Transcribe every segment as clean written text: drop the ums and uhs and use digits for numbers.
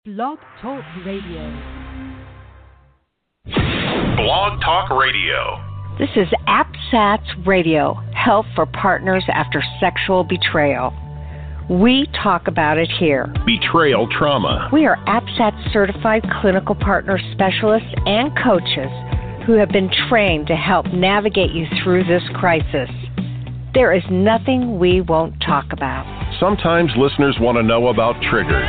Blog Talk Radio. Blog Talk Radio. This is APSATS Radio, Help for Partners After Sexual Betrayal. We talk about it here. Betrayal trauma. We are APSATS certified clinical partner specialists and coaches who have been trained to help navigate you through this crisis. There is nothing we won't talk about. Sometimes listeners want to know about triggers.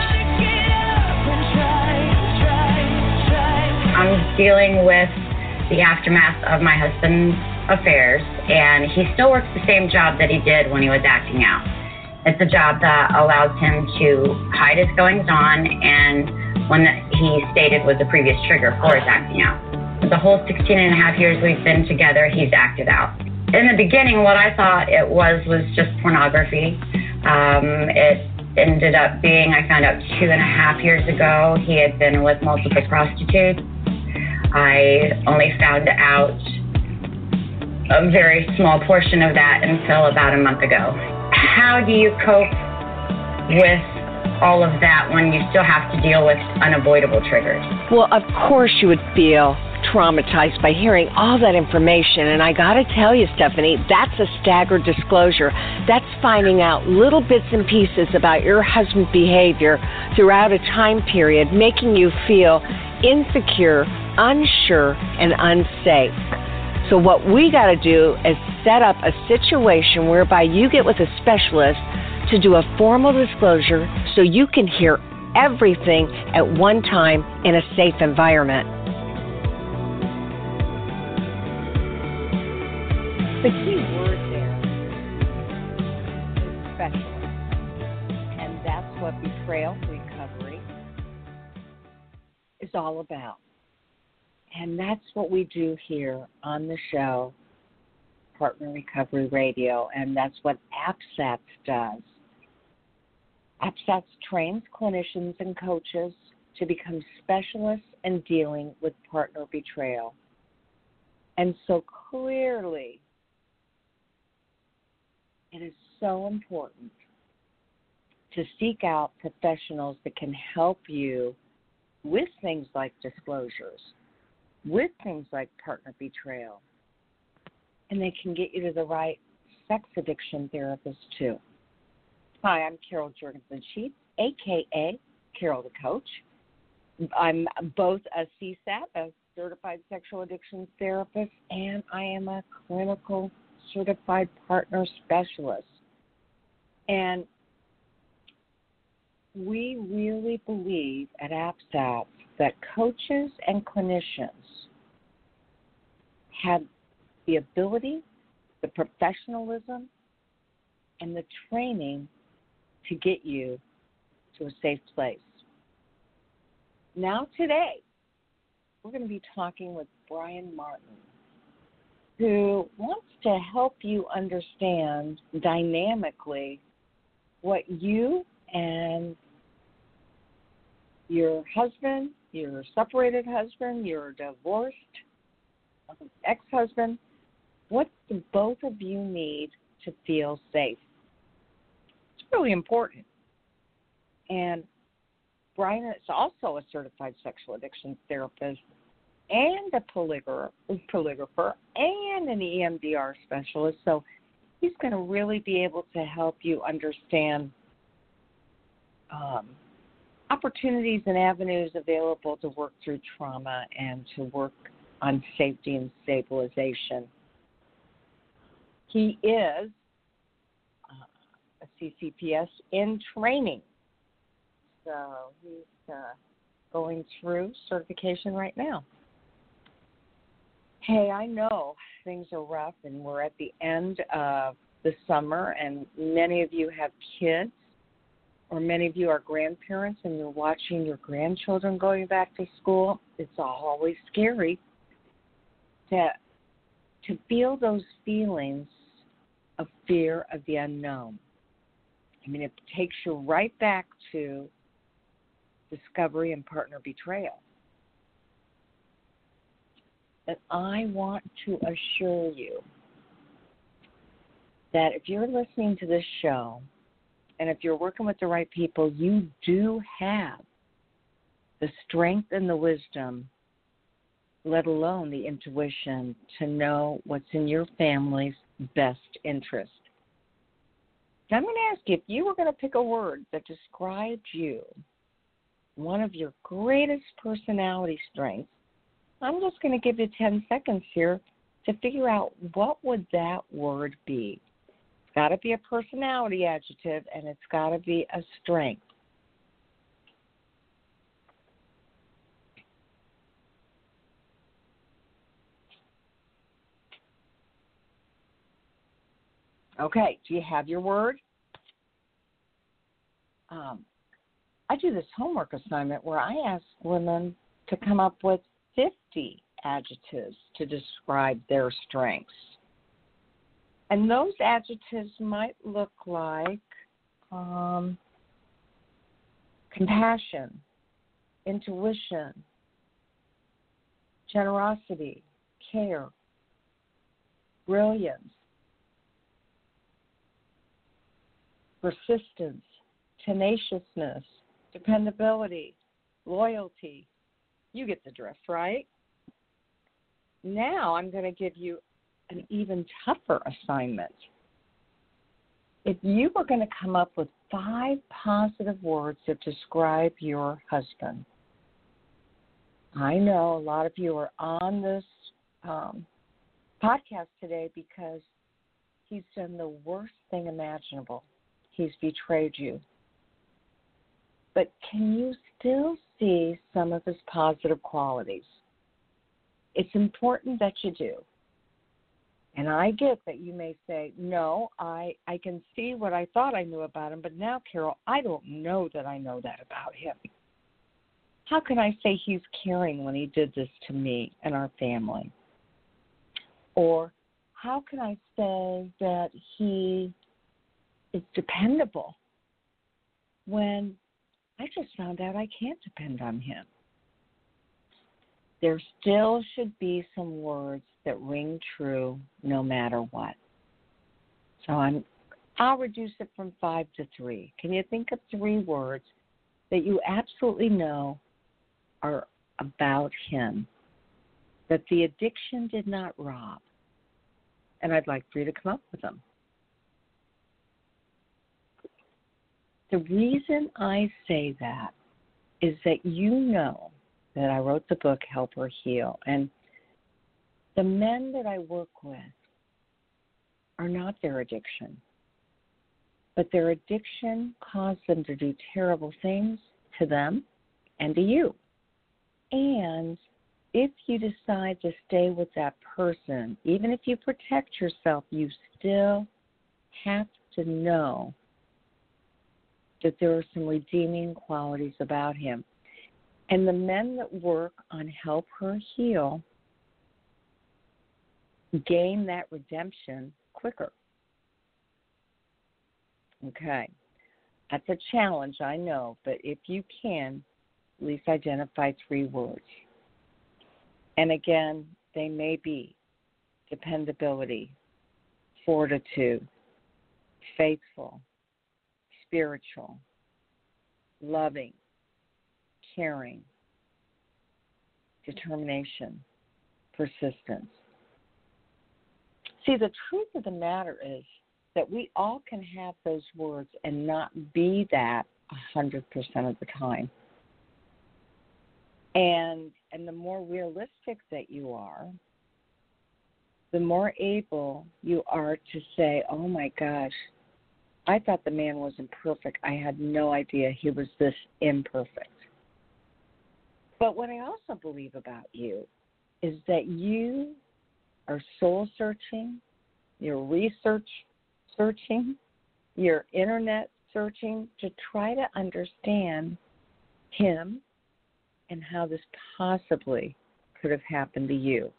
I'm dealing with the aftermath of my husband's affairs, and he still works the same job that he did when he was acting out. It's a job that allows him to hide his goings on and one that he stated was a previous trigger for his acting out. The whole 16 and a half years we've been together, he's acted out. In the beginning, what I thought it was just pornography. It ended up being, I found out 2.5 years ago, he had been with multiple prostitutes. I only found out a very small portion of that until about a month ago. How do you cope with all of that when you still have to deal with unavoidable triggers? Well, of course you would feel traumatized by hearing all that information. And I got to tell you, Stephanie, that's a staggered disclosure. That's finding out little bits and pieces about your husband's behavior throughout a time period, making you feel insecure, unsure, and unsafe. So what we got to do is set up a situation whereby you get with a specialist to do a formal disclosure so you can hear everything at one time in a safe environment. The key word there is specialist, and that's what betrayal recovery is all about. And that's what we do here on the show, Partner Recovery Radio, and that's what APSATS does. APSATS trains clinicians and coaches to become specialists in dealing with partner betrayal. And so clearly, it is so important to seek out professionals that can help you with things like disclosures, with things like partner betrayal, and they can get you to the right sex addiction therapist too. Hi, I'm Carol Jorgensen-Sheets, a.k.a. Carol the Coach. I'm both a CSAT, a certified sexual addiction therapist, and I am a clinical certified partner specialist. And we really believe at APSATS that coaches and clinicians have the ability, the professionalism, and the training to get you to a safe place. Now today, we're going to be talking with Brian Martin, who wants to help you understand dynamically what you and your husband, your separated husband, your divorced ex-husband, what do both of you need to feel safe? It's really important. And Brian is also a certified sexual addiction therapist and a polygrapher and an EMDR specialist. So he's going to really be able to help you understand opportunities and avenues available to work through trauma and to work on safety and stabilization. He is a CCPS in training. So he's going through certification right now. Hey, I know things are rough and we're at the end of the summer and many of you have kids or many of you are grandparents and you're watching your grandchildren going back to school. It's always scary to feel those feelings of fear of the unknown. I mean, it takes you right back to discovery and partner betrayal. But I want to assure you that if you're listening to this show and if you're working with the right people, you do have the strength and the wisdom, let alone the intuition, to know what's in your family's best interest. Now, I'm going to ask you, if you were going to pick a word that described you, one of your greatest personality strengths, I'm just going to give you 10 seconds here to figure out what would that word be. It's got to be a personality adjective, and it's got to be a strength. Okay, do you have your word? I do this homework assignment where I ask women to come up with 50 adjectives to describe their strengths. And those adjectives might look like compassion, intuition, generosity, care, brilliance, persistence, tenaciousness, dependability, loyalty. You get the drift, right? Now I'm going to give you an even tougher assignment. If you were going to come up with 5 positive words that describe your husband, I know a lot of you are on this podcast today because he's done the worst thing imaginable. He's betrayed you. But can you still see some of his positive qualities? It's important that you do. And I get that you may say, no, I can see what I thought I knew about him, but now, Carol, I don't know that I know that about him. How can I say he's caring when he did this to me and our family? Or how can I say that he is dependable when I just found out I can't depend on him? There still should be some words that ring true no matter what. So I'll reduce it from 5 to 3. Can you think of 3 words that you absolutely know are about him, that the addiction did not rob? And I'd like for you to come up with them. The reason I say that is that you know that I wrote the book, Help Her Heal. And the men that I work with are not their addiction. But their addiction caused them to do terrible things to them and to you. And if you decide to stay with that person, even if you protect yourself, you still have to know that there are some redeeming qualities about him. And the men that work on Help Her Heal gain that redemption quicker. Okay. That's a challenge, I know, but if you can, at least identify 3 words. And again, they may be dependability, fortitude, faithful, spiritual, loving, caring, determination, persistence. See, the truth of the matter is that we all can have those words and not be that 100% of the time. And the more realistic that you are, the more able you are to say, oh my gosh, I thought the man wasn't perfect. I had no idea he was this imperfect. But what I also believe about you is that you are soul searching, you're research searching, you're internet searching to try to understand him and how this possibly could have happened to you.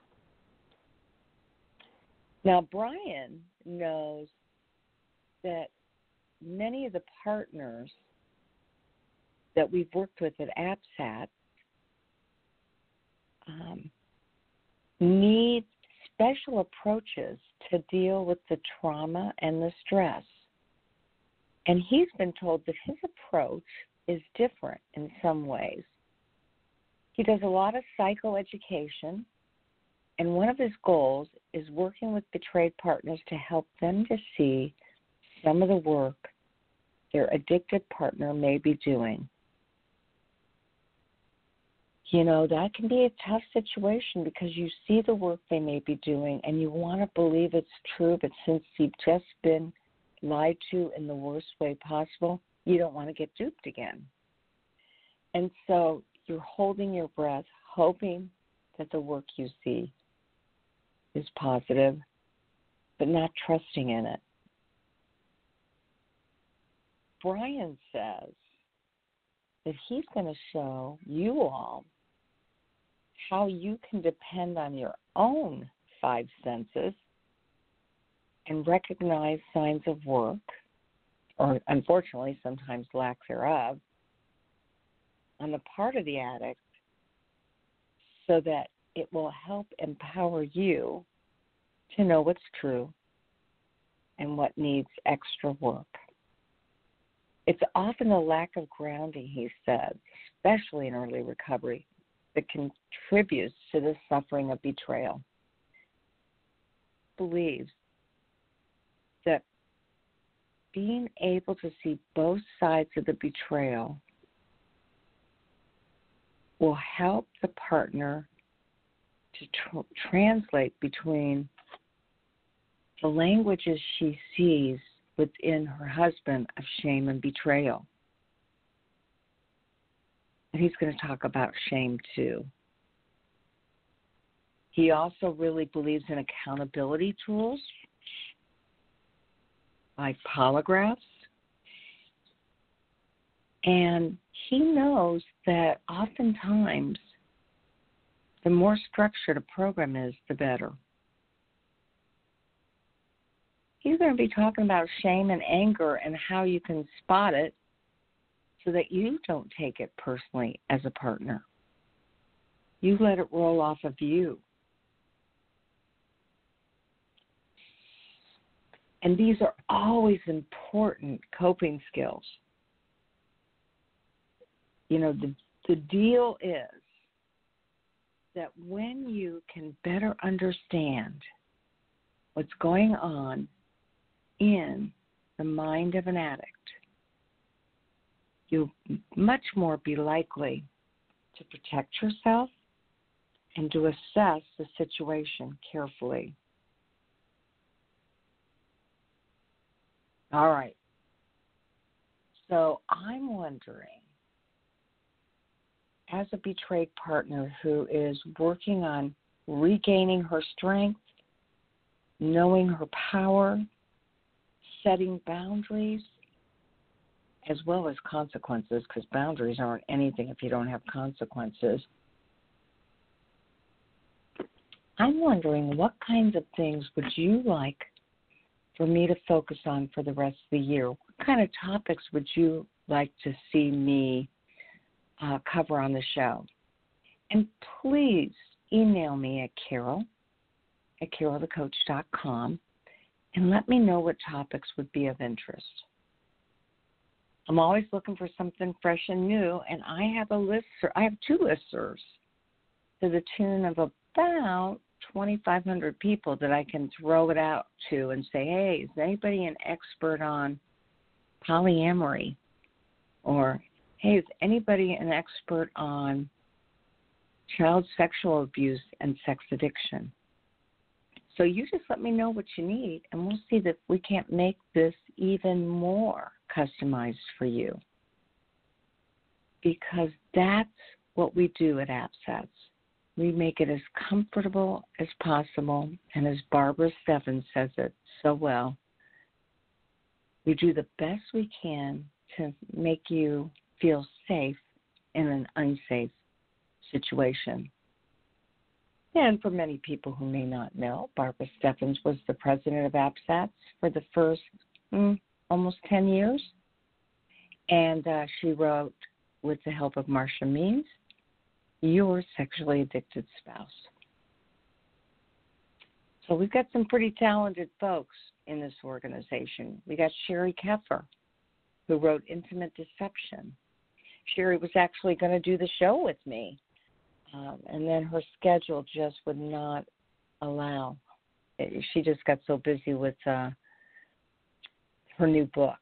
Now, Brian knows that many of the partners that we've worked with at APSAT need special approaches to deal with the trauma and the stress. And he's been told that his approach is different in some ways. He does a lot of psychoeducation, and one of his goals is working with betrayed partners to help them to see some of the work their addicted partner may be doing. You know, that can be a tough situation because you see the work they may be doing and you want to believe it's true, but since you've just been lied to in the worst way possible, you don't want to get duped again. And so you're holding your breath, hoping that the work you see is positive, but not trusting in it. Brian says that he's going to show you all how you can depend on your own five senses and recognize signs of work, or unfortunately sometimes lack thereof, on the part of the addict so that it will help empower you to know what's true and what needs extra work. It's often a lack of grounding, he says, especially in early recovery, that contributes to the suffering of betrayal. He believes that being able to see both sides of the betrayal will help the partner to translate between the languages she sees within her husband of shame and betrayal. And he's going to talk about shame too. He also really believes in accountability tools like polygraphs. And he knows that oftentimes the more structured a program is, the better. He's going to be talking about shame and anger and how you can spot it so that you don't take it personally as a partner. You let it roll off of you. And these are always important coping skills. You know, the deal is that when you can better understand what's going on in the mind of an addict, you'll much more be likely to protect yourself and to assess the situation carefully. All right. So I'm wondering, as a betrayed partner who is working on regaining her strength, knowing her power, setting boundaries, as well as consequences, because boundaries aren't anything if you don't have consequences. I'm wondering, what kinds of things would you like for me to focus on for the rest of the year? What kind of topics would you like to see me cover on the show? And please email me at carolthecoach.com and let me know what topics would be of interest. I'm always looking for something fresh and new, and I have I have two listservs to the tune of about 2,500 people that I can throw it out to and say, hey, is anybody an expert on polyamory? Or, hey, is anybody an expert on child sexual abuse and sex addiction? So you just let me know what you need, and we'll see if we can't make this even more customized for you. Because that's what we do at AppSets. We make it as comfortable as possible, and as Barbara Steffens says it so well, we do the best we can to make you feel safe in an unsafe situation. And for many people who may not know, Barbara Steffens was the president of AppSets for the first almost 10 years. And she wrote, with the help of Marsha Means, Your Sexually Addicted Spouse. So we've got some pretty talented folks in this organization. We got Sherry Keffer, who wrote Intimate Deception. Sherry was actually going to do the show with me And then her schedule just would not allow. She just got so busy with her new book.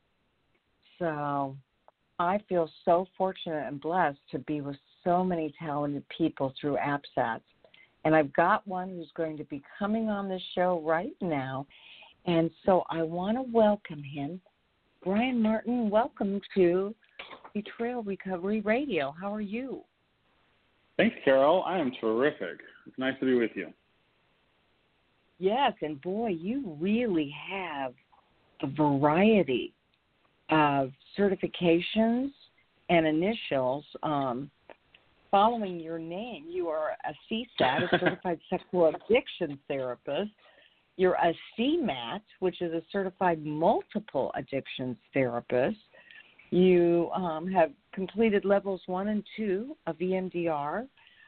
So I feel so fortunate and blessed to be with so many talented people through AppSats. And I've got one who's going to be coming on the show right now. And so I want to welcome him. Brian Martin, welcome to Betrayal Recovery Radio. How are you? Thanks, Carol. I am terrific. It's nice to be with you. Yes, and boy, you really have a variety of certifications and initials following your name. You are a CSAT, a Certified Sexual Addiction Therapist. You're a CMAT, which is a Certified Multiple Addictions Therapist. You have completed levels 1 and 2 of EMDR.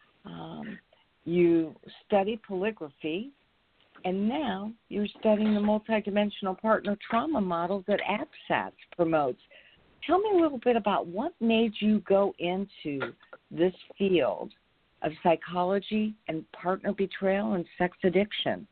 You study polygraphy. And now you're studying the multidimensional partner trauma model that AppSats promotes. Tell me a little bit about what made you go into this field of psychology and partner betrayal and sex addiction.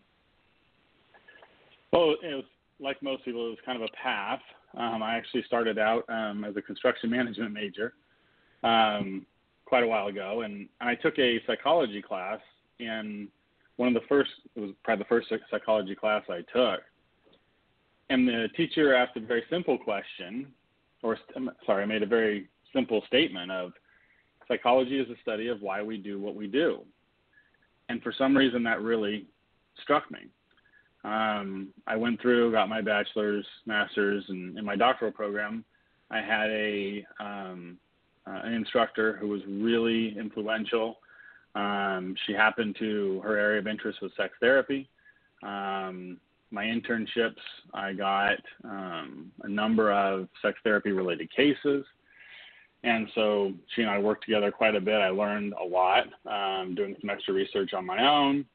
Well, it was, like most people, it was kind of a path. I actually started out as a construction management major quite a while ago, and I took a psychology class in it was probably the first psychology class I took. And the teacher asked a very simple question, I made a very simple statement of psychology is the study of why we do what we do. And for some reason that really struck me. I went through, got my bachelor's, master's, and in my doctoral program, I had an instructor who was really influential. Her area of interest was sex therapy. My internships, I got a number of sex therapy related cases. And so she and I worked together quite a bit. I learned a lot, doing some extra research on my own.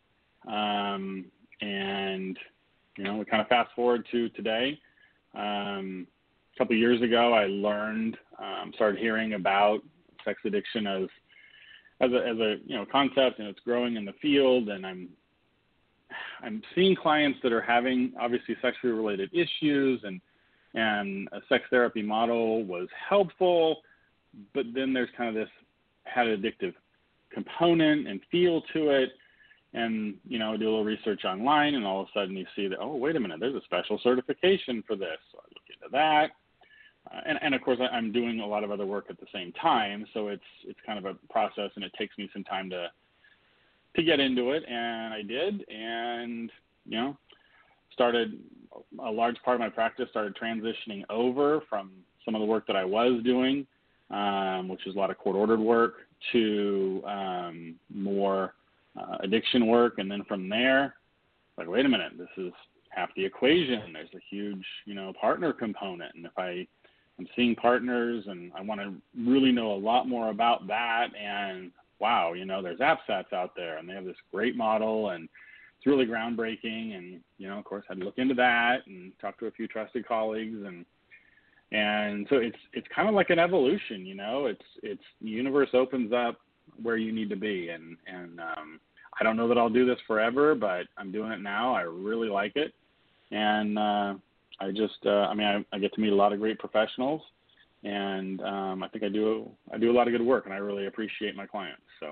And, we kind of fast forward to today. A couple of years ago, I started hearing about sex addiction as a concept, and it's growing in the field, and I'm seeing clients that are having obviously sexually related issues, and a sex therapy model was helpful, but then there's kind of this had addictive component and feel to it, and do a little research online, and all of a sudden you see that, oh, wait a minute, there's a special certification for this. So I look into that. And of course, I'm doing a lot of other work at the same time, so it's kind of a process, and it takes me some time to get into it, and I did, and started a large part of my practice started transitioning over from some of the work that I was doing, which is a lot of court-ordered work, to more addiction work, and then from there, like, wait a minute, this is half the equation. There's a huge, partner component, and if I'm seeing partners, and I want to really know a lot more about that. And wow, there's AppSats out there, and they have this great model, and it's really groundbreaking. And of course, I had to look into that and talk to a few trusted colleagues, and so it's kind of like an evolution. It's the universe opens up where you need to be, and I don't know that I'll do this forever, but I'm doing it now. I really like it, and I get to meet a lot of great professionals, and I think I do a lot of good work, and I really appreciate my clients. So,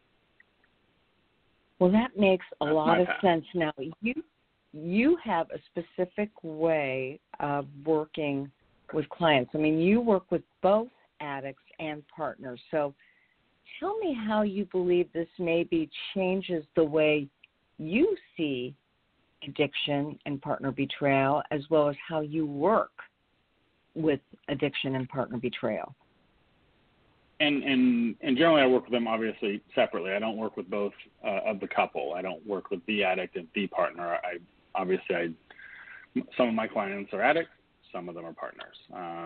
well, that makes a lot of path. sense. Now, you have a specific way of working with clients. I mean, you work with both addicts and partners. So, tell me how you believe this maybe changes the way you see addiction and partner betrayal, as well as how you work with addiction and partner betrayal. And generally I work with them obviously separately. I don't work with both of the couple. I don't work with the addict and the partner. Some of my clients are addicts, some of them are partners.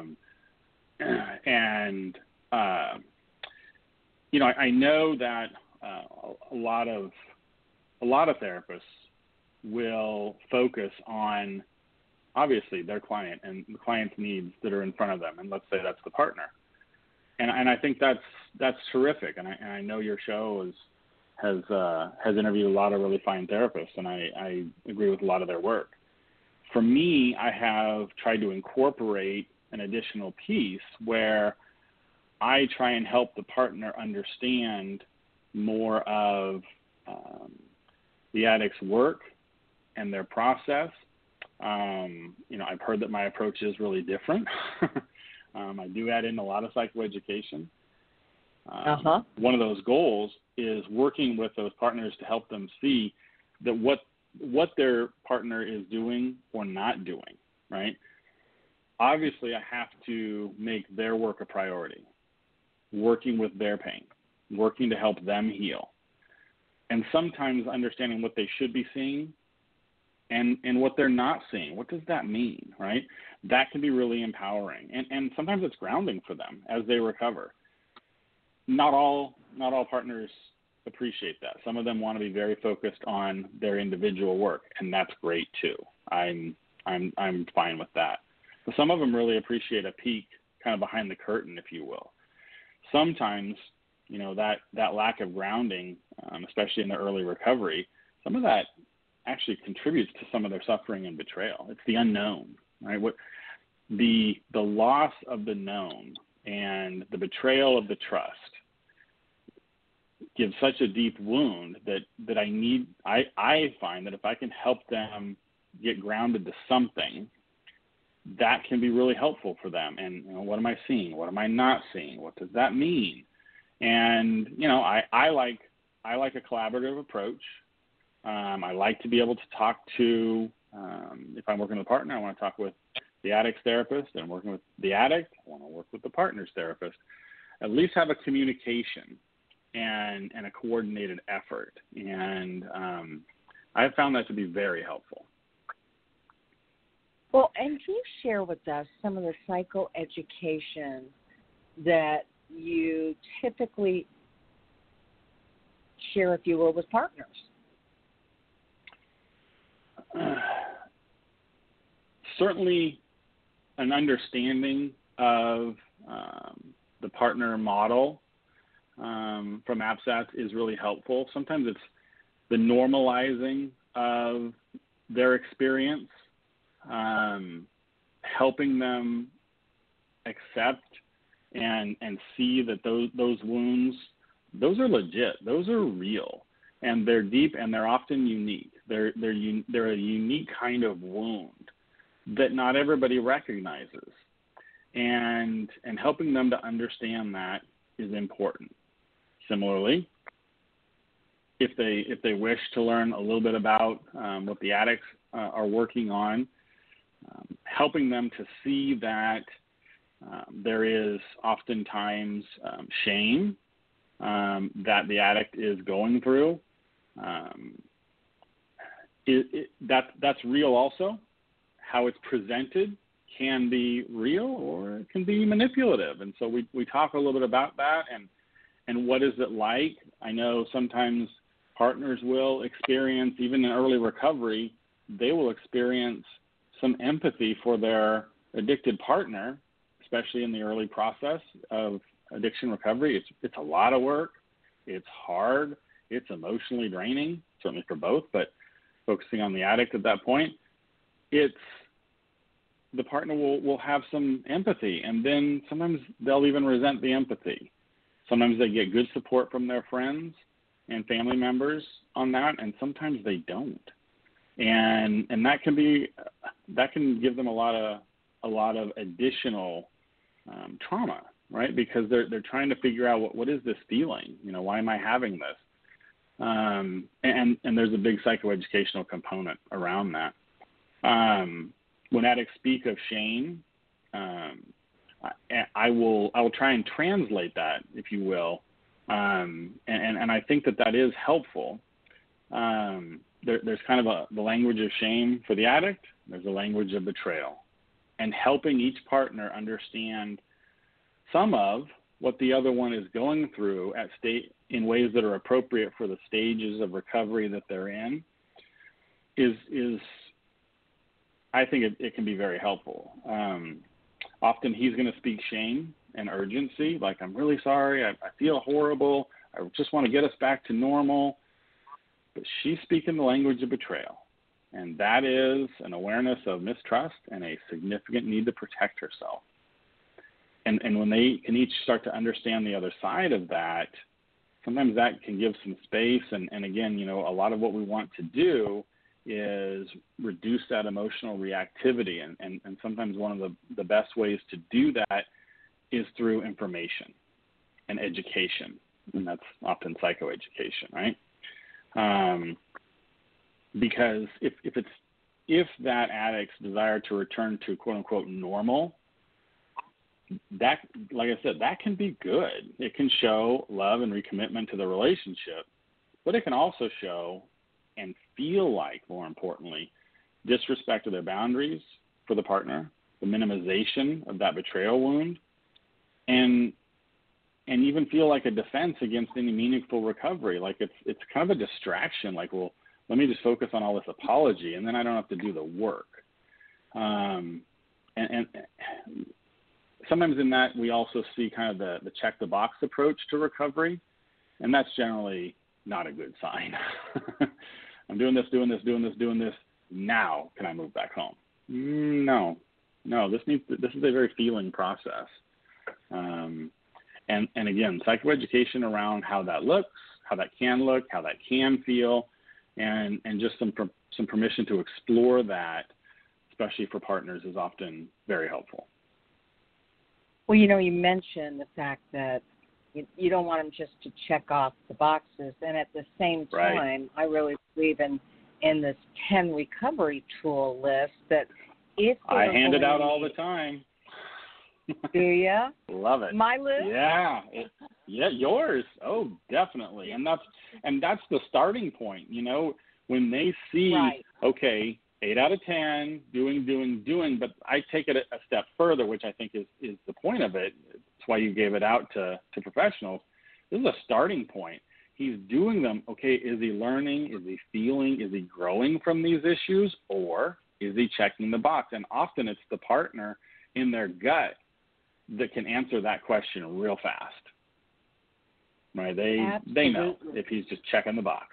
I know that a lot of therapists will focus on obviously their client and the client's needs that are in front of them, and let's say that's the partner. and I think that's terrific. And I know your show has interviewed a lot of really fine therapists, and I agree with a lot of their work. For me, I have tried to incorporate an additional piece where I try and help the partner understand more of the addict's work and their process. I've heard that my approach is really different. I do add in a lot of psychoeducation. One of those goals is working with those partners to help them see that what their partner is doing or not doing, right? Obviously, I have to make their work a priority, working with their pain, working to help them heal. And sometimes understanding what they should be seeing and what they're not seeing. What does that mean, right? That can be really empowering. And sometimes it's grounding for them as they recover. Not all partners appreciate that. Some of them want to be very focused on their individual work, and that's great too. I'm fine with that. But some of them really appreciate a peek kind of behind the curtain, if you will. Sometimes, that lack of grounding, especially in the early recovery, some of that actually contributes to some of their suffering and betrayal. It's the unknown, right? What the loss of the known and the betrayal of the trust gives such a deep wound that I find that if I can help them get grounded to something, that can be really helpful for them. And what am I seeing? What am I not seeing? What does that mean? And I like a collaborative approach. I like to be able to talk to, if I'm working with a partner, I want to talk with the addict's therapist, and working with the addict, I want to work with the partner's therapist. At least have a communication and a coordinated effort. And I've found that to be very helpful. Well, and can you share with us some of the psychoeducation that you typically share, if you will, with partners? Certainly an understanding of the partner model from APSATS is really helpful. Sometimes it's the normalizing of their experience, helping them accept and see that those wounds, those are legit, those are real, and they're deep, and they're often unique. They're a unique kind of wound that not everybody recognizes, and helping them to understand that is important. Similarly, if they wish to learn a little bit about what the addicts are working on, helping them to see that there is oftentimes shame that the addict is going through. That's real also. How it's presented can be real, or it can be manipulative. And so we talk a little bit about that and what is it like. I know sometimes partners will experience, even in early recovery, they will experience some empathy for their addicted partner, especially in the early process of addiction recovery. It's a lot of work. It's hard. It's emotionally draining, certainly for both, but focusing on the addict at that point, the partner will have some empathy, and then sometimes they'll even resent the empathy. Sometimes they get good support from their friends and family members on that, and sometimes they don't. And that can give them a lot of additional trauma, right? Because they're trying to figure out what is this feeling? Why am I having this? And there's a big psychoeducational component around that. When addicts speak of shame, I will try and translate that, if you will, and I think that is helpful. There's kind of the language of shame for the addict. There's a language of betrayal, and helping each partner understand some of what the other one is going through in ways that are appropriate for the stages of recovery that they're in is I think it can be very helpful. Often he's going to speak shame and urgency, like, I'm really sorry, I feel horrible, I just want to get us back to normal. But she's speaking the language of betrayal. And that is an awareness of mistrust and a significant need to protect herself. And when they can each start to understand the other side of that, sometimes that can give some space. And again, you know, a lot of what we want to do is reduce that emotional reactivity. And sometimes one of the best ways to do that is through information and education. And that's often psychoeducation, right? Because if that addict's desire to return to quote unquote normal, that, like I said, that can be good. It can show love and recommitment to the relationship, but it can also show and feel like, more importantly, disrespect to their boundaries for the partner, the minimization of that betrayal wound, and even feel like a defense against any meaningful recovery. Like it's kind of a distraction. Like, well, let me just focus on all this apology, and then I don't have to do the work. And sometimes in that we also see kind of the check the box approach to recovery, and that's generally not a good sign. I'm doing this. Now can I move back home? No. This is a very feeling process. And again, psychoeducation around how that looks, how that can look, how that can feel, and just some permission to explore that, especially for partners, is often very helpful. Well, you know, you mentioned the fact that you don't want them just to check off the boxes, and at the same time, right. I really believe in this 10 recovery tool list that if I hand it out all the time. Do you? Love it. My list? Yeah. Yours. Oh, definitely. And that's the starting point. You know, when they see, right. Okay, 8 out of 10, doing, but I take it a step further, which I think is the point of it. That's why you gave it out to professionals. This is a starting point. He's doing them. Okay, is he learning? Is he feeling? Is he growing from these issues? Or is he checking the box? And often it's the partner in their gut that can answer that question real fast. Right? They know if he's just checking the box.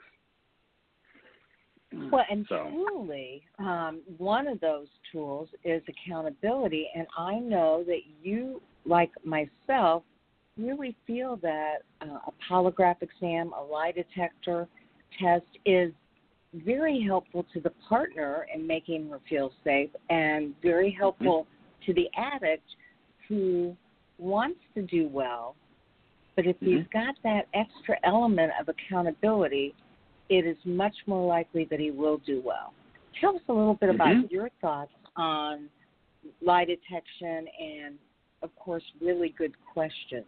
Well, and truly, one of those tools is accountability. And I know that you, like myself, really feel that a polygraph exam, a lie detector test is very helpful to the partner in making her feel safe, and very helpful to the addict who wants to do well. But if he's got that extra element of accountability, it is much more likely that he will do well. Tell us a little bit about your thoughts on lie detection and, of course, really good questions.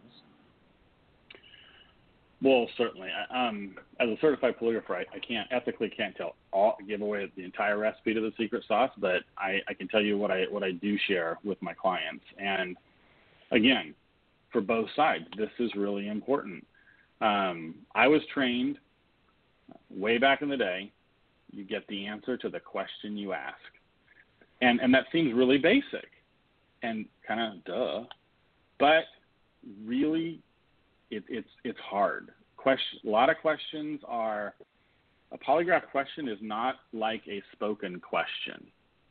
Well, certainly. As a certified polygrapher, I can't give away the entire recipe to the secret sauce, but I can tell you what I do share with my clients. And again, for both sides, this is really important. I was trained way back in the day. You get the answer to the question you ask, and that seems really basic and kind of duh, but really. It's hard. A lot of questions are, a polygraph question is not like a spoken question.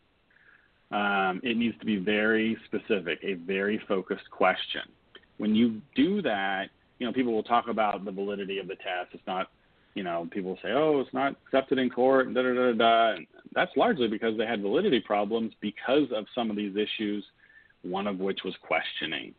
It needs to be very specific, a very focused question. When you do that, you know, people will talk about the validity of the test. It's not, you know, people will say, oh, it's not accepted in court, and da-da-da-da. And that's largely because they had validity problems because of some of these issues, one of which was questioning.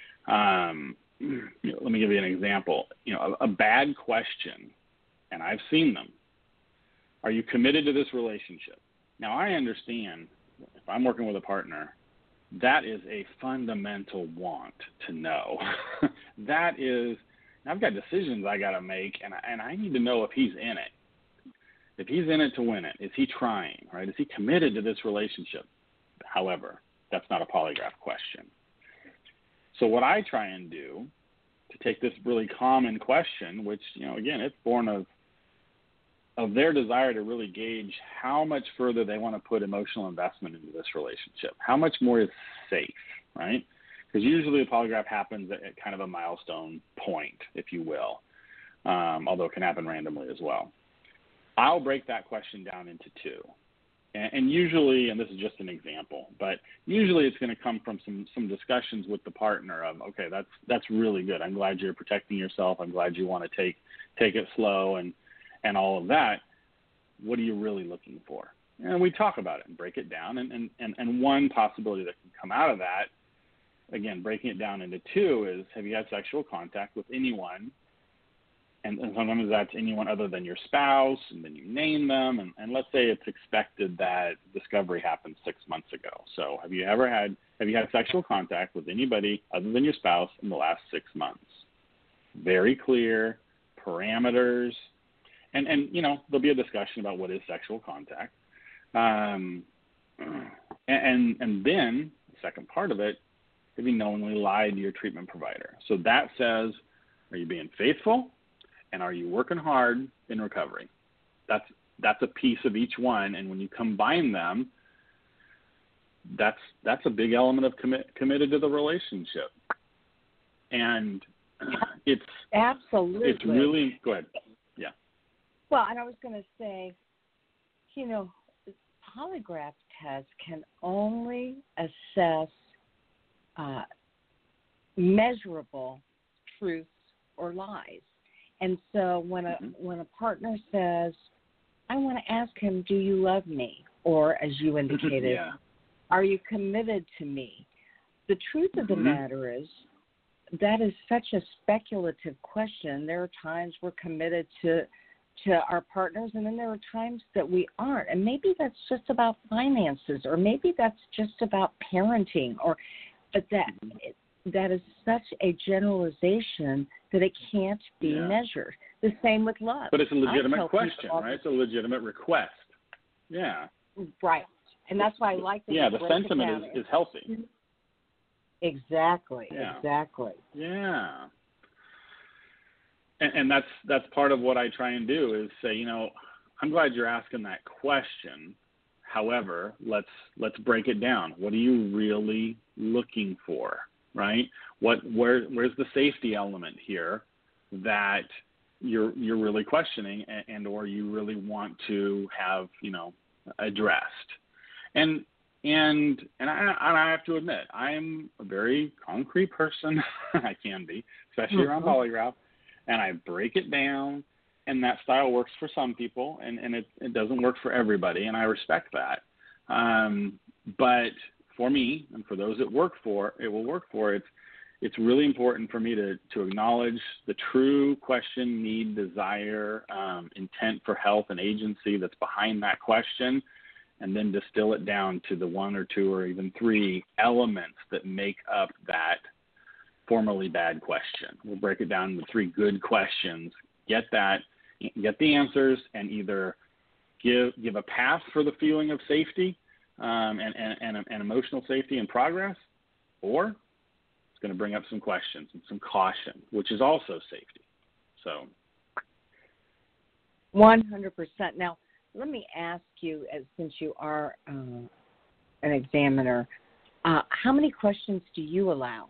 Let me give you an example. You know, a bad question, and I've seen them. Are you committed to this relationship? Now, I understand if I'm working with a partner, that is a fundamental want to know. That is, I've got decisions I got to make, and I need to know if he's in it. If he's in it to win it, is he trying, right? Is he committed to this relationship? However, that's not a polygraph question. So what I try and do to take this really common question, which, you know, again, it's born of their desire to really gauge how much further they want to put emotional investment into this relationship. How much more is safe, right? Because usually a polygraph happens at kind of a milestone point, if you will, although it can happen randomly as well. I'll break that question down into two. And usually, and this is just an example, but usually it's going to come from some discussions with the partner of, okay, that's really good. I'm glad you're protecting yourself. I'm glad you want to take it slow and all of that. What are you really looking for? And we talk about it and break it down. And one possibility that can come out of that, again, breaking it down into two, is, have you had sexual contact with anyone? And sometimes that's anyone other than your spouse, and then you name them. And let's say it's expected that discovery happened 6 months ago. So have you had sexual contact with anybody other than your spouse in the last 6 months? Very clear parameters. And there'll be a discussion about what is sexual contact. And then the second part of it, have you knowingly lied to your treatment provider? So that says, are you being faithful? And are you working hard in recovery? That's a piece of each one, and when you combine them, that's a big element of committed to the relationship. And it's absolutely, it's really, go ahead. Yeah. Well, and I was going to say, polygraph tests can only assess measurable truths or lies. And so when a partner says, I want to ask him, do you love me? Or, as you indicated, yeah. Are you committed to me? The truth of the matter is that is such a speculative question. There are times we're committed to our partners, and then there are times that we aren't. And maybe that's just about finances, or maybe that's just about parenting, but that is such a generalization that it can't be measured. The same with love. But it's a legitimate question, right? It's a legitimate request. Yeah. Right. And that's why I like that. Yeah, the sentiment is healthy. Exactly. Yeah. Exactly. Yeah. And that's part of what I try and do is say, I'm glad you're asking that question. However, let's break it down. What are you really looking for? Right? Where's the safety element here that you're really questioning and or you really want to have addressed? And I have to admit, I'm a very concrete person. I can be, especially around polygraph, and I break it down. And that style works for some people, and it doesn't work for everybody, and I respect that. But for me, and for those it will work for. It's really important for me to acknowledge the true question, need, desire, intent for help and agency that's behind that question, and then distill it down to the one or two or even three elements that make up that formerly bad question. We'll break it down into three good questions. Get the answers, and either give a path for the feeling of safety, and emotional safety and progress, or it's going to bring up some questions and some caution, which is also safety. So 100%. Now, let me ask you, since you are an examiner, how many questions do you allow?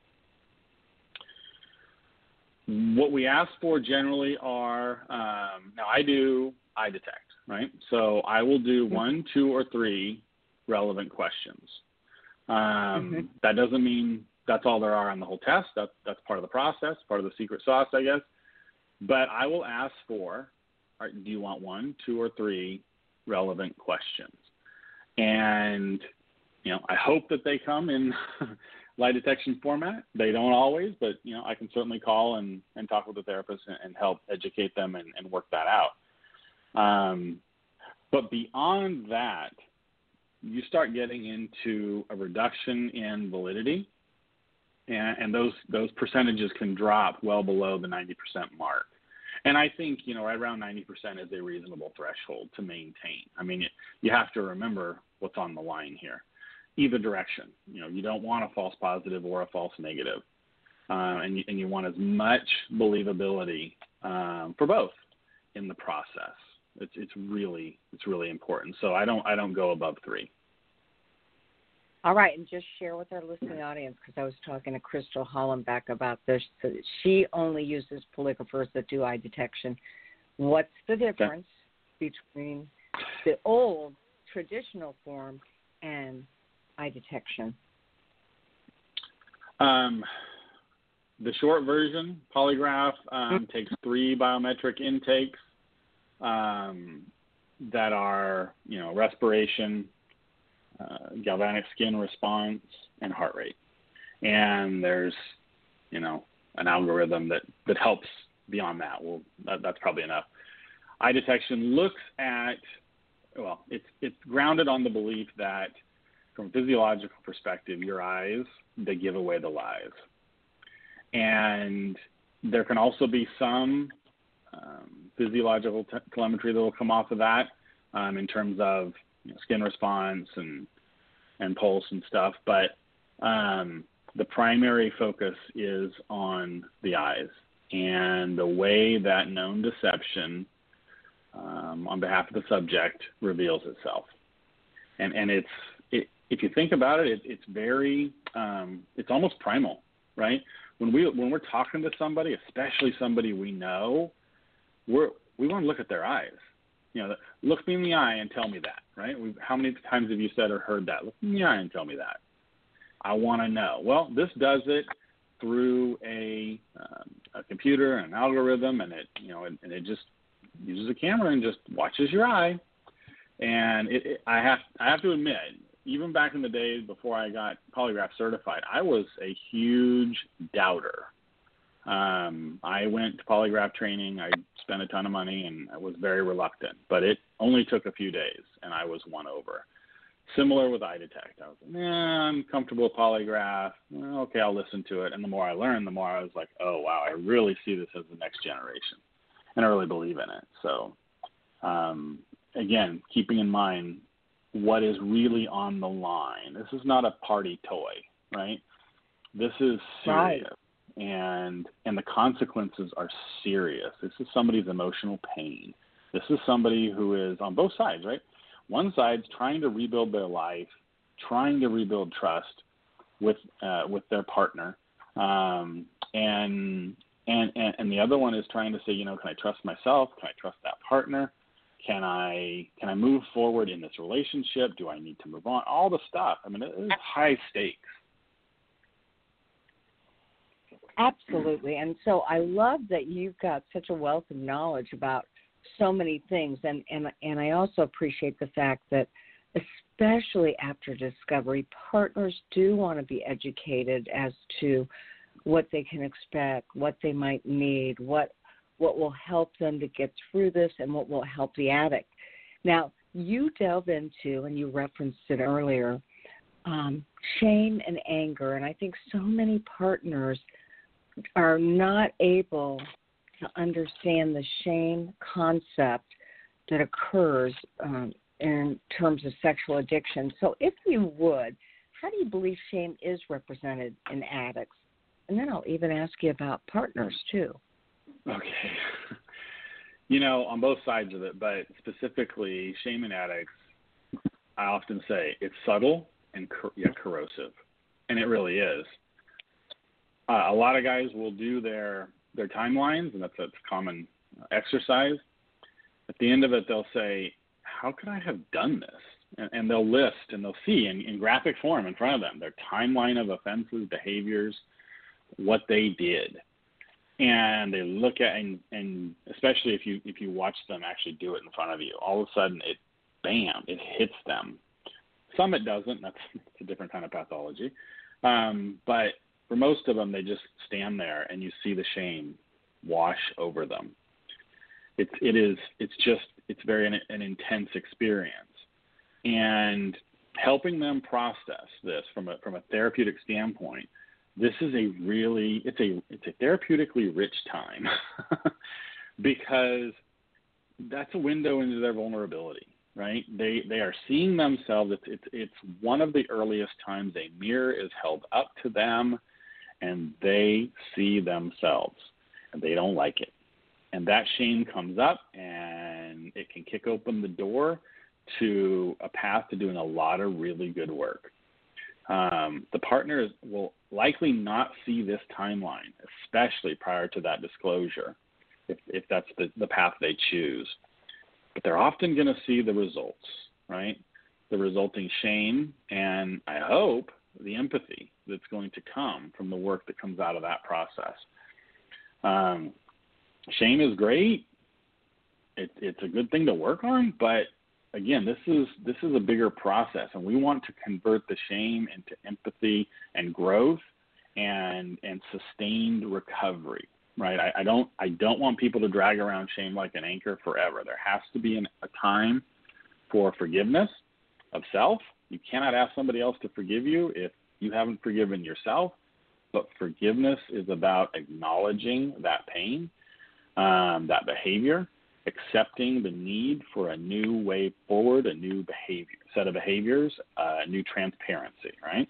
What we ask for generally are, now I do eye detect, right? So I will do 1, 2, or 3 relevant questions. That doesn't mean that's all there are on the whole test. That's part of the process, part of the secret sauce, I guess. But I will ask for, do you want 1, 2, or 3 relevant questions? And, I hope that they come in lie detection format. They don't always, but, I can certainly call and talk with the therapist and help educate them and work that out. But beyond that, you start getting into a reduction in validity, and those percentages can drop well below the 90% mark. And I think, right around 90% is a reasonable threshold to maintain. I mean, you have to remember what's on the line here. Either direction. You don't want a false positive or a false negative. And you want as much believability for both in the process. It's really important. So I don't go above 3. All right, and just share with our listening audience, because I was talking to Crystal Hollenbeck about this. So she only uses polygraphers that do eye detection. What's the difference between the old traditional form and eye detection? The short version, polygraph, takes 3 biometric intakes that are, respiration, galvanic skin response, and heart rate. And there's, an algorithm that helps beyond that. Well, that's probably enough. Eye detection looks at, it's grounded on the belief that from a physiological perspective, your eyes, they give away the lies. And there can also be some physiological telemetry that will come off of that in terms of skin response and pulse and stuff. But the primary focus is on the eyes and the way that known deception on behalf of the subject reveals itself. And if you think about it, it's very, it's almost primal, right? When we're talking to somebody, especially somebody we know, we want to look at their eyes. Look me in the eye and tell me that, right? How many times have you said or heard that? Look me in the eye and tell me that. I want to know. Well, this does it through a computer and an algorithm, and it just uses a camera and just watches your eye. And I have to admit, even back in the days before I got polygraph certified, I was a huge doubter. I went to polygraph training. I spent a ton of money, and I was very reluctant. But it only took a few days, and I was won over. Similar with eye detect. I was like, I'm comfortable with polygraph. Well, okay, I'll listen to it. And the more I learned, the more I was like, oh, wow, I really see this as the next generation. And I really believe in it. So, again, keeping in mind what is really on the line. This is not a party toy, right? This is serious. Right. And the consequences are serious. This is somebody's emotional pain. This is somebody who is on both sides, right? One side's trying to rebuild their life, trying to rebuild trust with their partner, and the other one is trying to say, can I trust myself? Can I trust that partner? Can I move forward in this relationship? Do I need to move on? All the stuff. I mean, it is high stakes. Absolutely. And so I love that you've got such a wealth of knowledge about so many things. And I also appreciate the fact that, especially after discovery, partners do want to be educated as to what they can expect, what they might need, what will help them to get through this, and what will help the addict. Now, you delve into, and you referenced it earlier, shame and anger. And I think so many partners are not able to understand the shame concept that occurs in terms of sexual addiction. So if you would, how do you believe shame is represented in addicts? And then I'll even ask you about partners too. Okay. On both sides of it, but specifically shame in addicts, I often say it's subtle and corrosive. And it really is. A lot of guys will do their timelines, and that's a common exercise. At the end of it, they'll say, how could I have done this? And they'll list, and they'll see in graphic form in front of them their timeline of offenses, behaviors, what they did. And they look at, and especially if you watch them actually do it in front of you, all of a sudden it hits them. Some it doesn't. That's a different kind of pathology. But for most of them, they just stand there, and you see the shame wash over them. It's very an intense experience, and helping them process this from a therapeutic standpoint. This is it's a therapeutically rich time because that's a window into their vulnerability, right? They are seeing themselves. It's one of the earliest times a mirror is held up to them, and they see themselves, and they don't like it. And that shame comes up, and it can kick open the door to a path to doing a lot of really good work. the partners will likely not see this timeline, especially prior to that disclosure, if that's the path they choose. But they're often going to see the results, right? The resulting shame, and I hope the empathy that's going to come from the work that comes out of that process. Shame is great. It's a good thing to work on, but again, this is a bigger process, and we want to convert the shame into empathy and growth and sustained recovery, right? I don't want people to drag around shame like an anchor forever. There has to be a time for forgiveness of self. You cannot ask somebody else to forgive you if you haven't forgiven yourself. But forgiveness is about acknowledging that pain, that behavior, accepting the need for a new way forward, a new set of behaviors, new transparency, right?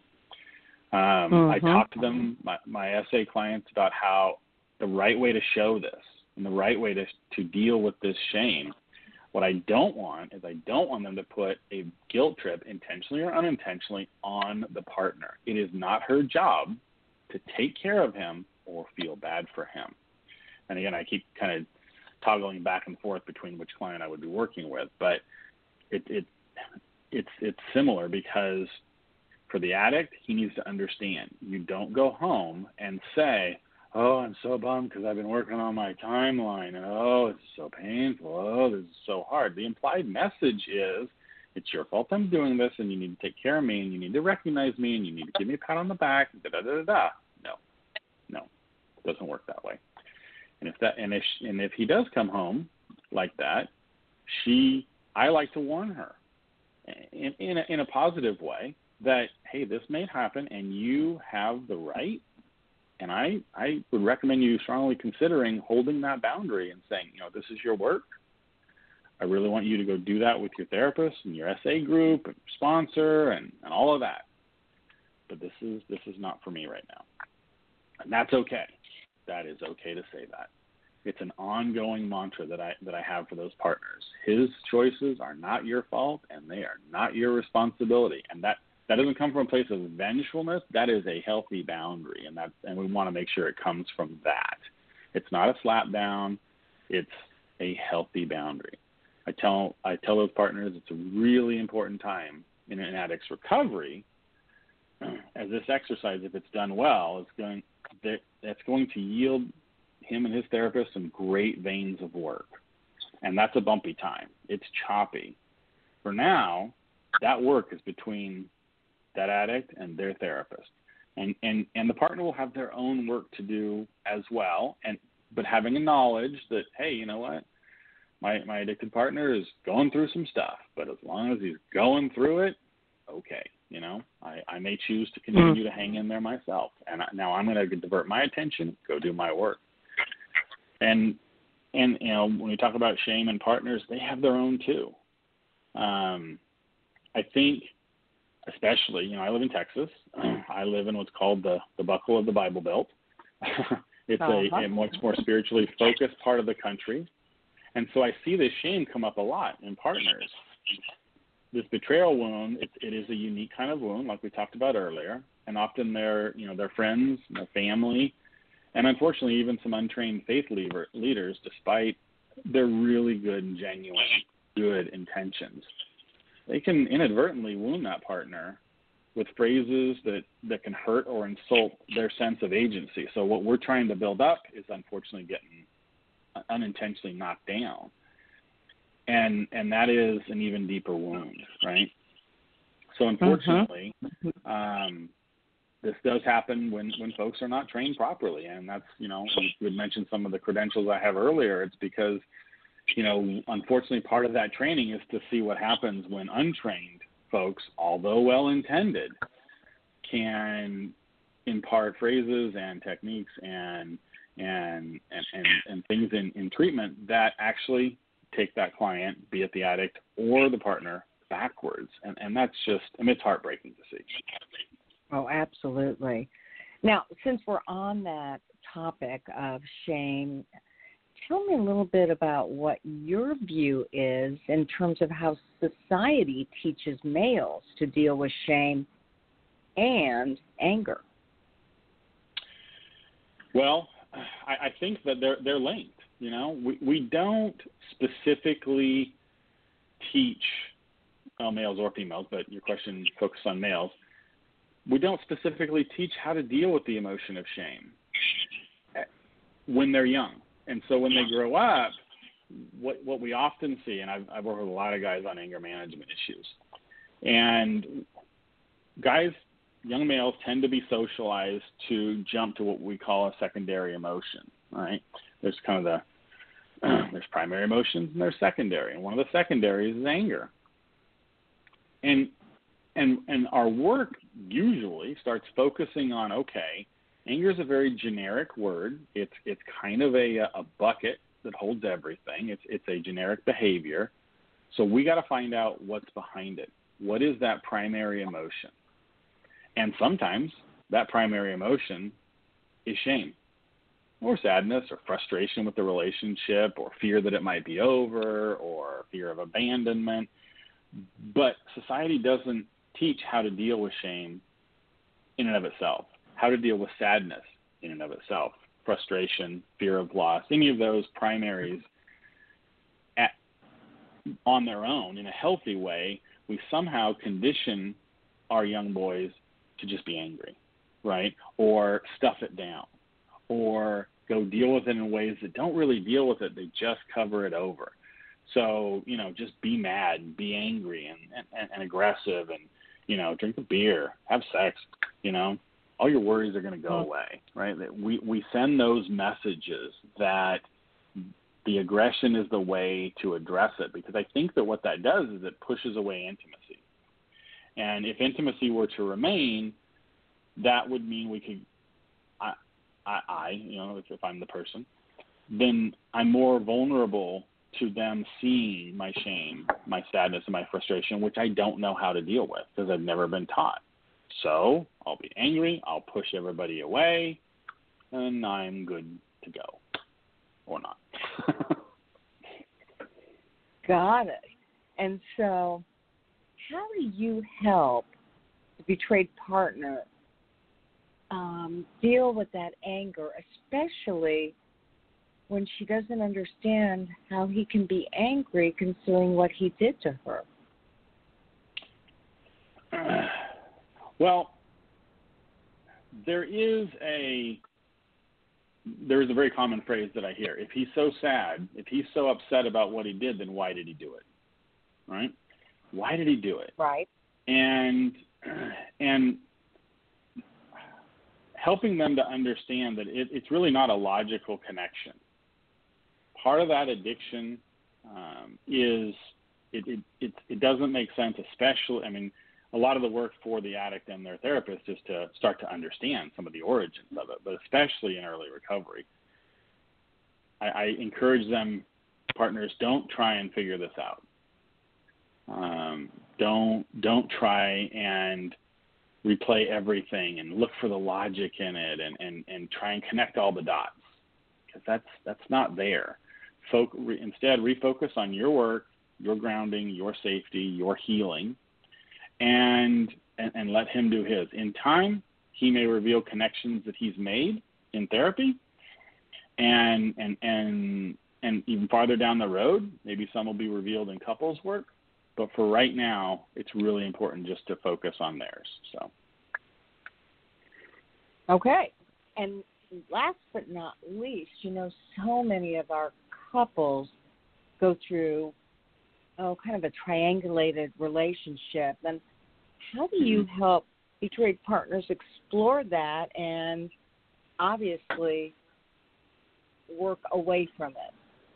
I talk to them, my SA clients, about how the right way to show this and the right way to deal with this shame. What I don't want is them to put a guilt trip, intentionally or unintentionally, on the partner. It is not her job to take care of him or feel bad for him. And again, I keep kind of toggling back and forth between which client I would be working with, but it's similar, because for the addict, he needs to understand. You don't go home and say, "Oh, I'm so bummed because I've been working on my timeline, and oh, it's so painful. Oh, this is so hard." The implied message is, it's your fault I'm doing this, and you need to take care of me, and you need to recognize me, and you need to give me a pat on the back, da-da-da-da-da. No, it doesn't work that way. And if he does come home like that, I like to warn her in a positive way that, hey, this may happen, and you have the right. And I would recommend you strongly considering holding that boundary and saying, this is your work. I really want you to go do that with your therapist and your SA group and sponsor and all of that. But this is not for me right now. And that's okay. That is okay to say that. It's an ongoing mantra that I have for those partners. His choices are not your fault, and they are not your responsibility. And that doesn't come from a place of vengefulness. That is a healthy boundary, and we want to make sure it comes from that. It's not a slap down. It's a healthy boundary. I tell those partners it's a really important time in an addict's recovery, as this exercise, if it's done well, that's going to yield him and his therapist some great veins of work. And that's a bumpy time. It's choppy. For now, that work is between that addict and their therapist. And the partner will have their own work to do as well, but having a knowledge that, hey, you know what? My addicted partner is going through some stuff, but as long as he's going through it, okay. I may choose to continue to hang in there myself. And now I'm going to divert my attention, go do my work. And when we talk about shame and partners, they have their own too. I think, especially, I live in Texas. I live in what's called the Buckle of the Bible Belt. It's a much more spiritually focused part of the country. And so I see this shame come up a lot in partners. This betrayal wound, it is a unique kind of wound, like we talked about earlier. And often their friends, their family, and unfortunately even some untrained faith leaders, despite their really good and genuine good intentions, they can inadvertently wound that partner with phrases that can hurt or insult their sense of agency. So what we're trying to build up is unfortunately getting unintentionally knocked down. And that is an even deeper wound, right? So unfortunately, this does happen when folks are not trained properly. And that's, you had mentioned some of the credentials I have earlier. It's because, unfortunately part of that training is to see what happens when untrained folks, although well-intended, can impart phrases and techniques and things in treatment that actually take that client, be it the addict or the partner, backwards. And that's just, it's heartbreaking to see. Oh, absolutely. Now, since we're on that topic of shame, tell me a little bit about what your view is in terms of how society teaches males to deal with shame and anger? Well, I think that they're linked. We don't specifically teach males or females, but your question focused on males. We don't specifically teach how to deal with the emotion of shame when they're young. And so when they grow up, what we often see, and I've worked with a lot of guys on anger management issues, and guys, young males tend to be socialized to jump to what we call a secondary emotion, right? There's kind of there's primary emotions and there's secondary, and one of the secondaries is anger. And our work usually starts focusing on, okay, anger is a very generic word. It's kind of a bucket that holds everything. It's a generic behavior. So we got to find out what's behind it. What is that primary emotion? And sometimes that primary emotion is shame or sadness or frustration with the relationship or fear that it might be over or fear of abandonment. But society doesn't teach how to deal with shame in and of itself, how to deal with sadness in and of itself, frustration, fear of loss, any of those primaries on their own in a healthy way. We somehow condition our young boys to just be angry, right? Or stuff it down, or go deal with it in ways that don't really deal with it. They just cover it over. So, just be mad, be angry and aggressive and, drink a beer, have sex, all your worries are going to go away, right? We send those messages that the aggression is the way to address it, because I think that what that does is it pushes away intimacy. And if intimacy were to remain, that would mean we could, if I'm the person, then I'm more vulnerable to them seeing my shame, my sadness, and my frustration, which I don't know how to deal with because I've never been taught. So I'll be angry, I'll push everybody away, and I'm good to go. Or not. Got it. And so how do you help the betrayed partner deal with that anger, especially when she doesn't understand how he can be angry considering what he did to her? Well, there is a very common phrase that I hear. If he's so sad, if he's so upset about what he did, then why did he do it? Right? Why did he do it? Right. And helping them to understand that it's really not a logical connection. Part of that addiction is it doesn't make sense, especially, a lot of the work for the addict and their therapist is to start to understand some of the origins of it, but especially in early recovery. I encourage them, partners, don't try and figure this out. Don't try and replay everything and look for the logic in it and try and connect all the dots, because that's not there. Instead, refocus on your work, your grounding, your safety, your healing, and let him do his. In time, he may reveal connections that he's made in therapy, and even farther down the road, maybe some will be revealed in couples work. But for right now, it's really important just to focus on theirs. So. Okay. And last but not least, so many of our couples go through kind of a triangulated relationship. And how do you help betrayed partners explore that and obviously work away from it?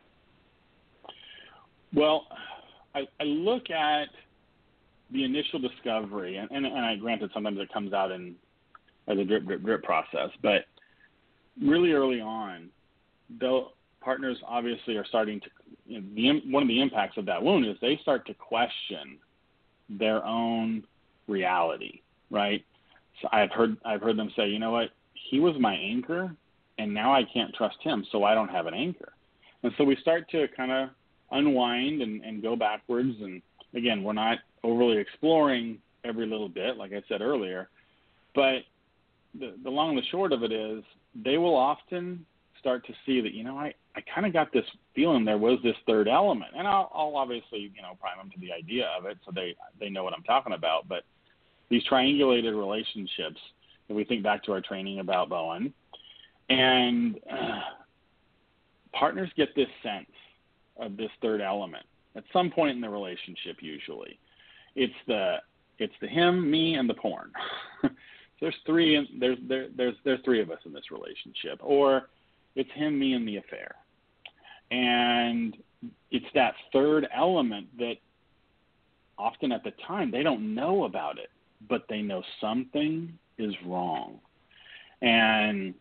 Well, I look at the initial discovery, and I granted sometimes it comes out as a drip process, but really early on, the partners obviously are starting to, one of the impacts of that wound is they start to question their own reality, right? So I've heard them say, you know what, he was my anchor, and now I can't trust him, so I don't have an anchor. And so we start to kind of unwind and go backwards. And again, we're not overly exploring every little bit, like I said earlier, But the long and the short of it is they will often start to see that, I kind of got this feeling there was this third element. And I'll obviously, prime them to the idea of it so they know what I'm talking about. But these triangulated relationships, if we think back to our training about Bowen, and partners get this sense of this third element at some point in the relationship. Usually, it's the him, me, and the porn. There's three of us in this relationship, or it's him, me, and the affair. And it's that third element that often at the time they don't know about it, but they know something is wrong. And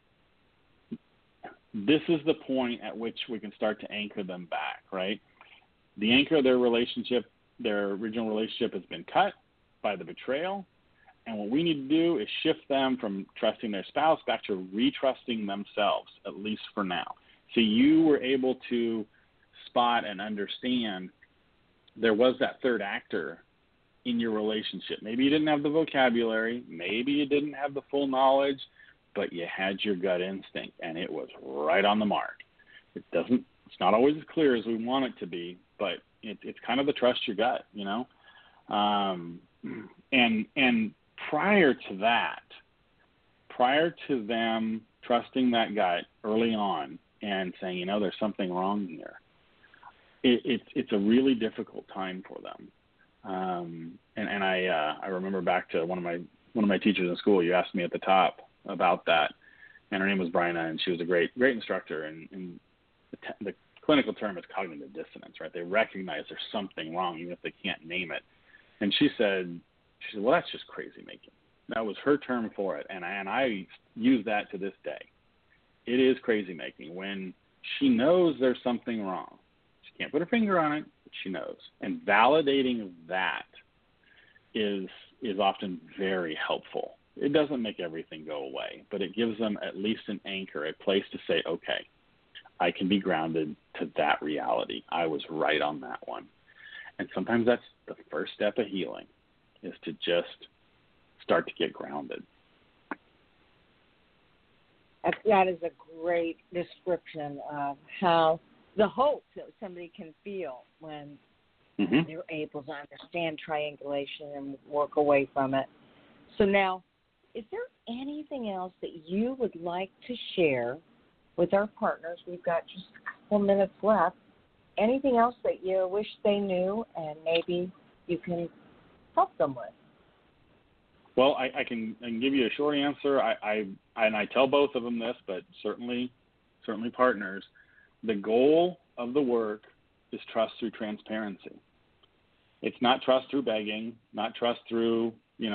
this is the point at which we can start to anchor them back, right? The anchor of their relationship, their original relationship, has been cut by the betrayal. And what we need to do is shift them from trusting their spouse back to retrusting themselves, at least for now. So you were able to spot and understand there was that third actor in your relationship. Maybe you didn't have the vocabulary, maybe you didn't have the full knowledge, but you had your gut instinct, and it was right on the mark. It's not always as clear as we want it to be, but it's kind of the trust your gut, and prior to them trusting that gut early on and saying, there's something wrong here, it's a really difficult time for them. And I remember back to one of my teachers in school. You asked me at the top about that, and her name was Bryna, and she was a great instructor. And the clinical term is cognitive dissonance, right? They recognize there's something wrong even if they can't name it. And she said, well, that's just crazy making. That was her term for it, and I use that to this day. It is crazy making when she knows there's something wrong. She can't put her finger on it, but she knows. And validating that is often very helpful. It doesn't make everything go away, but it gives them at least an anchor, a place to say, okay, I can be grounded to that reality. I was right on that one. And sometimes that's the first step of healing, is to just start to get grounded. That is a great description of how the hope that somebody can feel when they're able to understand triangulation and work away from it. So now, is there anything else that you would like to share with our partners? We've got just a couple minutes left. Anything else that you wish they knew and maybe you can help them with? Well, I can give you a short answer. I tell both of them this, but certainly partners. The goal of the work is trust through transparency. It's not trust through begging, not trust through,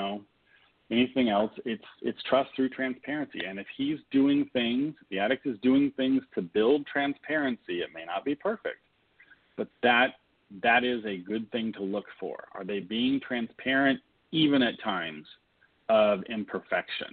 anything else. It's trust through transparency. And if he's doing things, the addict is doing things to build transparency, it may not be perfect, but that is a good thing to look for. Are they being transparent even at times of imperfection?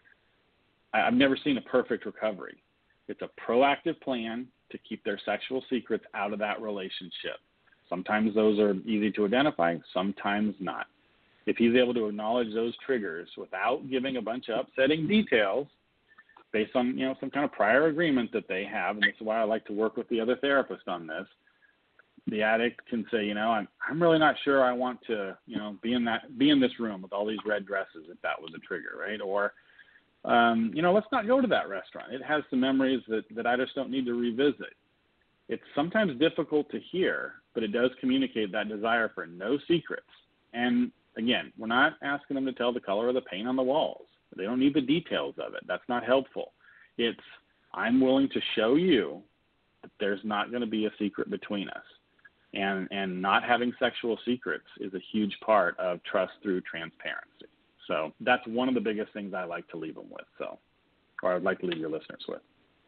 I've never seen a perfect recovery. It's a proactive plan to keep their sexual secrets out of that relationship. Sometimes those are easy to identify, sometimes not. If he's able to acknowledge those triggers without giving a bunch of upsetting details based on, some kind of prior agreement that they have, and this is why I like to work with the other therapist on this, the addict can say, I'm really not sure I want to, be in this room with all these red dresses if that was a trigger, right? Or, let's not go to that restaurant. It has some memories that I just don't need to revisit. It's sometimes difficult to hear, but it does communicate that desire for no secrets. And again, we're not asking them to tell the color of the paint on the walls. They don't need the details of it. That's not helpful. It's, I'm willing to show you that there's not going to be a secret between us. And not having sexual secrets is a huge part of trust through transparency. So that's one of the biggest things I like to leave them with. Or I'd like to leave your listeners with.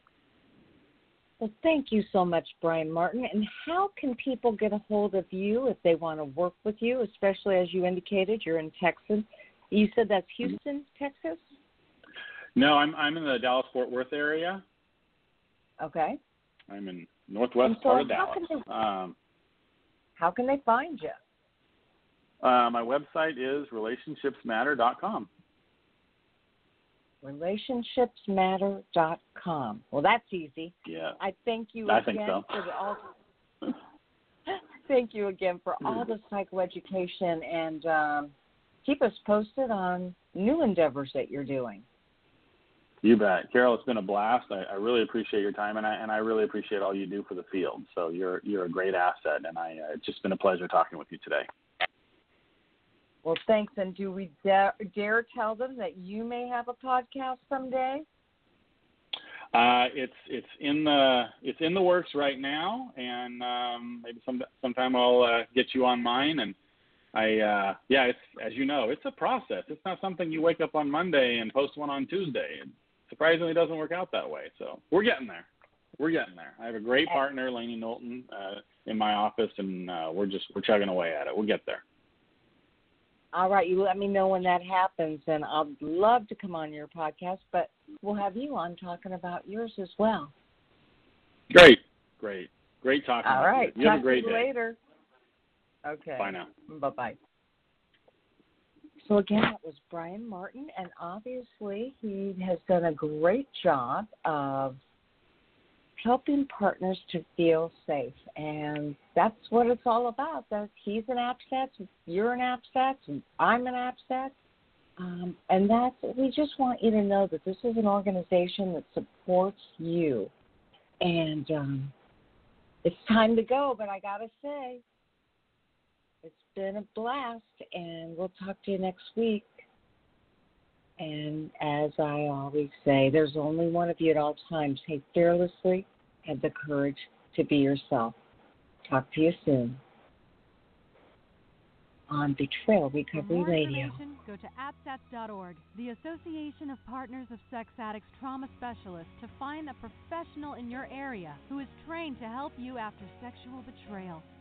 Well, thank you so much, Brian Martin. And how can people get a hold of you if they want to work with you, especially as you indicated, you're in Texas. You said that's Houston, Texas? No, I'm in the Dallas-Fort Worth area. Okay. I'm in northwest part of Dallas. How can they find you? My website is relationshipsmatter.com. Relationshipsmatter.com. Well, that's easy. Yeah. I thank you I again think so. for thank you again for all the psychoeducation, and keep us posted on new endeavors that you're doing. You bet. Carol, it's been a blast. I really appreciate your time, and I really appreciate all you do for the field. So you're a great asset, and it's just been a pleasure talking with you today. Well, thanks. And do we dare tell them that you may have a podcast someday? It's in the works right now, and maybe sometime I'll get you on mine. And it's, as you know, it's a process. It's not something you wake up on Monday and post one on Tuesday. It surprisingly doesn't work out that way. So we're getting there. I have a great partner, Lainey Knowlton, in my office, and we're chugging away at it. We'll get there. All right, you let me know when that happens, and I'd love to come on your podcast, but we'll have you on talking about yours as well. Great talking. All right, you have a great day. Later. Okay. Bye now. Bye-bye. So again, that was Brian Martin, and obviously he has done a great job of helping partners to feel safe, and that's what it's all about. He's an APSAT, you're an APSAT, I'm an APSAT, and we just want you to know that this is an organization that supports you. And it's time to go, but I got to say, it's been a blast, and we'll talk to you next week. And as I always say, there's only one of you at all times. Hey, fearlessly, have the courage to be yourself. Talk to you soon on Betrayal Recovery For more Radio. information, go to APSATS.org, the Association of Partners of Sex Addicts Trauma Specialists, to find a professional in your area who is trained to help you after sexual betrayal.